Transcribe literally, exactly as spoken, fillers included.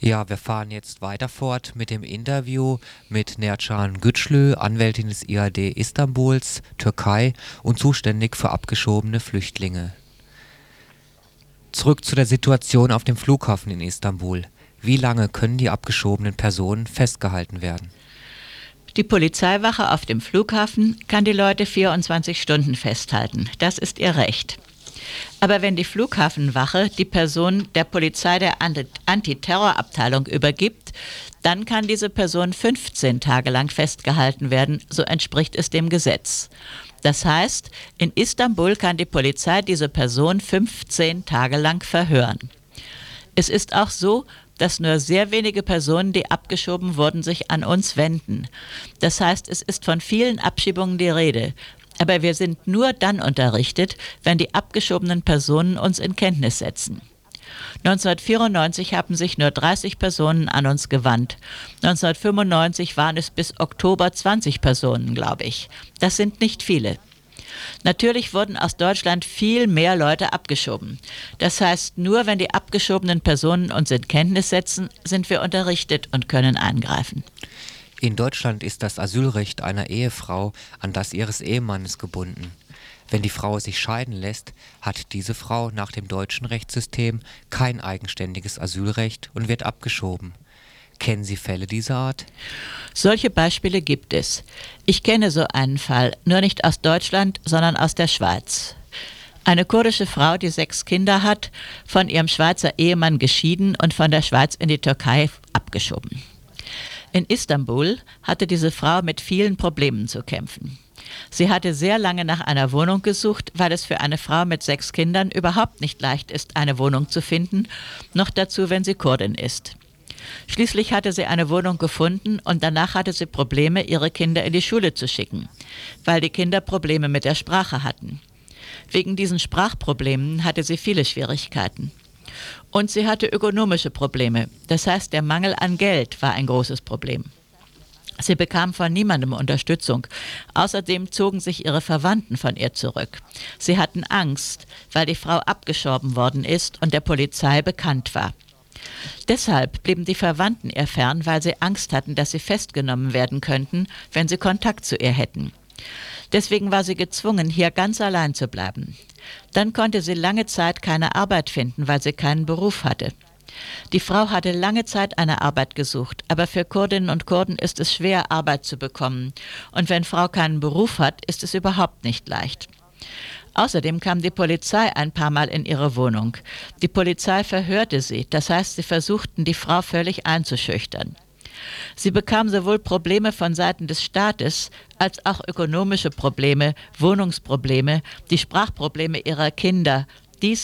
Ja, wir fahren jetzt weiter fort mit dem Interview mit Nercan Güçlü, Anwältin des I A D Istanbuls, Türkei und zuständig für abgeschobene Flüchtlinge. Zurück zu der Situation auf dem Flughafen in Istanbul. Wie lange können die abgeschobenen Personen festgehalten werden? Die Polizeiwache auf dem Flughafen kann die Leute vierundzwanzig Stunden festhalten. Das ist ihr Recht. Aber wenn die Flughafenwache die Person der Polizei der Antiterrorabteilung übergibt, dann kann diese Person fünfzehn Tage lang festgehalten werden, so entspricht es dem Gesetz. Das heißt, in Istanbul kann die Polizei diese Person fünfzehn Tage lang verhören. Es ist auch so, dass nur sehr wenige Personen, die abgeschoben wurden, sich an uns wenden. Das heißt, es ist von vielen Abschiebungen die Rede. Aber wir sind nur dann unterrichtet, wenn die abgeschobenen Personen uns in Kenntnis setzen. neunzehnhundertvierundneunzig haben sich nur dreißig Personen an uns gewandt. neunzehnhundertfünfundneunzig waren es bis Oktober zwanzig Personen, glaube ich. Das sind nicht viele. Natürlich wurden aus Deutschland viel mehr Leute abgeschoben. Das heißt, nur wenn die abgeschobenen Personen uns in Kenntnis setzen, sind wir unterrichtet und können eingreifen. In Deutschland ist das Asylrecht einer Ehefrau an das ihres Ehemannes gebunden. Wenn die Frau sich scheiden lässt, hat diese Frau nach dem deutschen Rechtssystem kein eigenständiges Asylrecht und wird abgeschoben. Kennen Sie Fälle dieser Art? Solche Beispiele gibt es. Ich kenne so einen Fall, nur nicht aus Deutschland, sondern aus der Schweiz. Eine kurdische Frau, die sechs Kinder hat, von ihrem Schweizer Ehemann geschieden und von der Schweiz in die Türkei abgeschoben. In Istanbul hatte diese Frau mit vielen Problemen zu kämpfen. Sie hatte sehr lange nach einer Wohnung gesucht, weil es für eine Frau mit sechs Kindern überhaupt nicht leicht ist, eine Wohnung zu finden, noch dazu, wenn sie Kurdin ist. Schließlich hatte sie eine Wohnung gefunden und danach hatte sie Probleme, ihre Kinder in die Schule zu schicken, weil die Kinder Probleme mit der Sprache hatten. Wegen diesen Sprachproblemen hatte sie viele Schwierigkeiten. Und sie hatte ökonomische Probleme, das heißt, der Mangel an Geld war ein großes Problem. Sie bekam von niemandem Unterstützung. Außerdem zogen sich ihre Verwandten von ihr zurück. Sie hatten Angst, weil die Frau abgeschoben worden ist und der Polizei bekannt war. Deshalb blieben die Verwandten ihr fern, weil sie Angst hatten, dass sie festgenommen werden könnten, wenn sie Kontakt zu ihr hätten. Deswegen war sie gezwungen, hier ganz allein zu bleiben. Dann konnte sie lange Zeit keine Arbeit finden, weil sie keinen Beruf hatte. Die Frau hatte lange Zeit eine Arbeit gesucht, aber für Kurdinnen und Kurden ist es schwer, Arbeit zu bekommen. Und wenn Frau keinen Beruf hat, ist es überhaupt nicht leicht. Außerdem kam die Polizei ein paar Mal in ihre Wohnung. Die Polizei verhörte sie, das heißt, sie versuchten, die Frau völlig einzuschüchtern. Sie bekam sowohl Probleme von Seiten des Staates als auch ökonomische Probleme, Wohnungsprobleme, die Sprachprobleme ihrer Kinder,